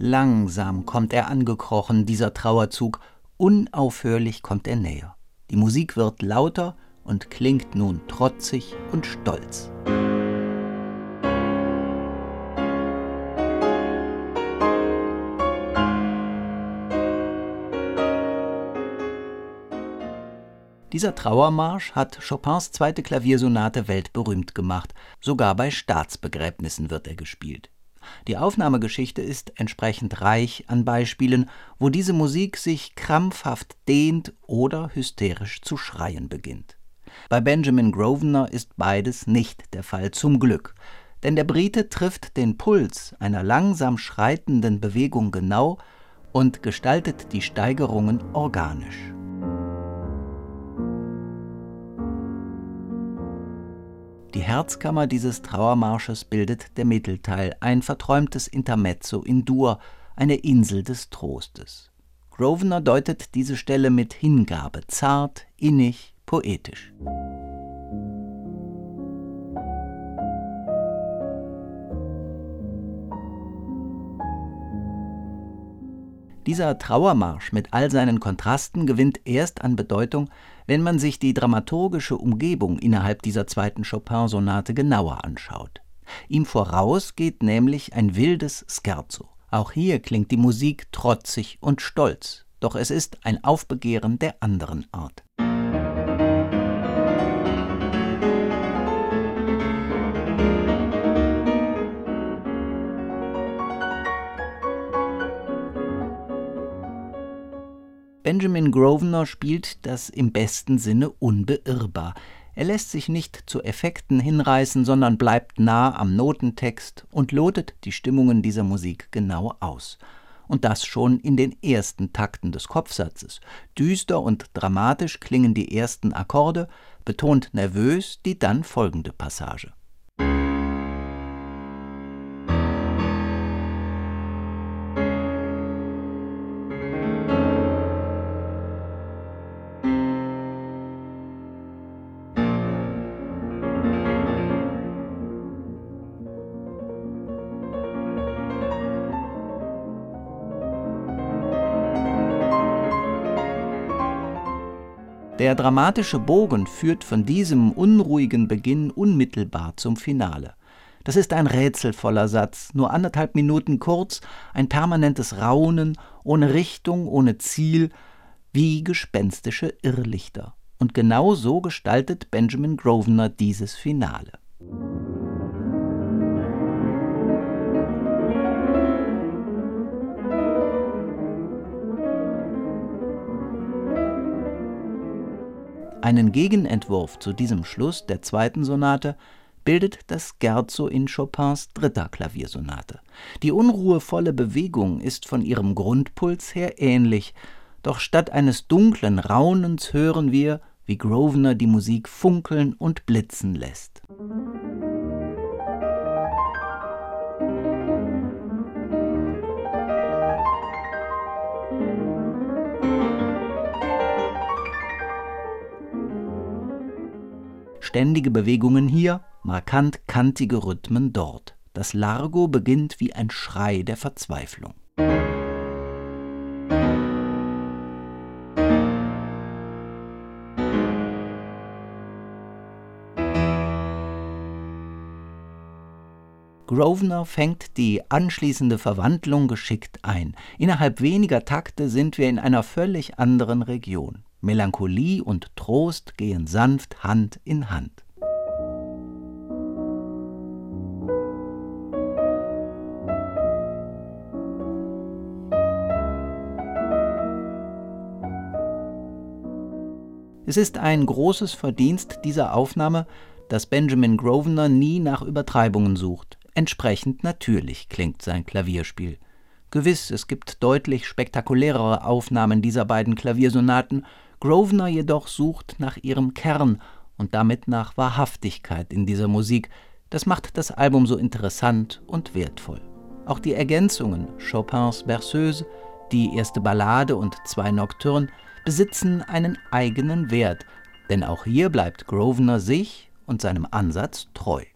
Langsam kommt er angekrochen, dieser Trauerzug, unaufhörlich kommt er näher. Die Musik wird lauter und klingt nun trotzig und stolz. Dieser Trauermarsch hat Chopins zweite Klaviersonate weltberühmt gemacht. Sogar bei Staatsbegräbnissen wird er gespielt. Die Aufnahmegeschichte ist entsprechend reich an Beispielen, wo diese Musik sich krampfhaft dehnt oder hysterisch zu schreien beginnt. Bei Benjamin Grosvenor ist beides nicht der Fall, zum Glück. Denn der Brite trifft den Puls einer langsam schreitenden Bewegung genau und gestaltet die Steigerungen organisch. Die Herzkammer dieses Trauermarsches bildet der Mittelteil, ein verträumtes Intermezzo in Dur, eine Insel des Trostes. Grosvenor deutet diese Stelle mit Hingabe, zart, innig, poetisch. Dieser Trauermarsch mit all seinen Kontrasten gewinnt erst an Bedeutung, wenn man sich die dramaturgische Umgebung innerhalb dieser zweiten Chopin-Sonate genauer anschaut. Ihm voraus geht nämlich ein wildes Scherzo. Auch hier klingt die Musik trotzig und stolz, doch es ist ein Aufbegehren der anderen Art. Benjamin Grosvenor spielt das im besten Sinne unbeirrbar. Er lässt sich nicht zu Effekten hinreißen, sondern bleibt nah am Notentext und lotet die Stimmungen dieser Musik genau aus. Und das schon in den ersten Takten des Kopfsatzes. Düster und dramatisch klingen die ersten Akkorde, betont nervös die dann folgende Passage. Der dramatische Bogen führt von diesem unruhigen Beginn unmittelbar zum Finale. Das ist ein rätselvoller Satz, nur 1,5 Minuten kurz, ein permanentes Raunen, ohne Richtung, ohne Ziel, wie gespenstische Irrlichter. Und genau so gestaltet Benjamin Grosvenor dieses Finale. Einen Gegenentwurf zu diesem Schluss der zweiten Sonate bildet das Scherzo in Chopins dritter Klaviersonate. Die unruhevolle Bewegung ist von ihrem Grundpuls her ähnlich, doch statt eines dunklen Raunens hören wir, wie Grosvenor die Musik funkeln und blitzen lässt. Ständige Bewegungen hier, markant kantige Rhythmen dort. Das Largo beginnt wie ein Schrei der Verzweiflung. Grosvenor fängt die anschließende Verwandlung geschickt ein. Innerhalb weniger Takte sind wir in einer völlig anderen Region. Melancholie und Trost gehen sanft Hand in Hand. Es ist ein großes Verdienst dieser Aufnahme, dass Benjamin Grosvenor nie nach Übertreibungen sucht. Entsprechend natürlich klingt sein Klavierspiel. Gewiss, es gibt deutlich spektakulärere Aufnahmen dieser beiden Klaviersonaten, Grosvenor jedoch sucht nach ihrem Kern und damit nach Wahrhaftigkeit in dieser Musik. Das macht das Album so interessant und wertvoll. Auch die Ergänzungen, Chopins Berceuse, die erste Ballade und 2 Nocturnes, besitzen einen eigenen Wert, denn auch hier bleibt Grosvenor sich und seinem Ansatz treu.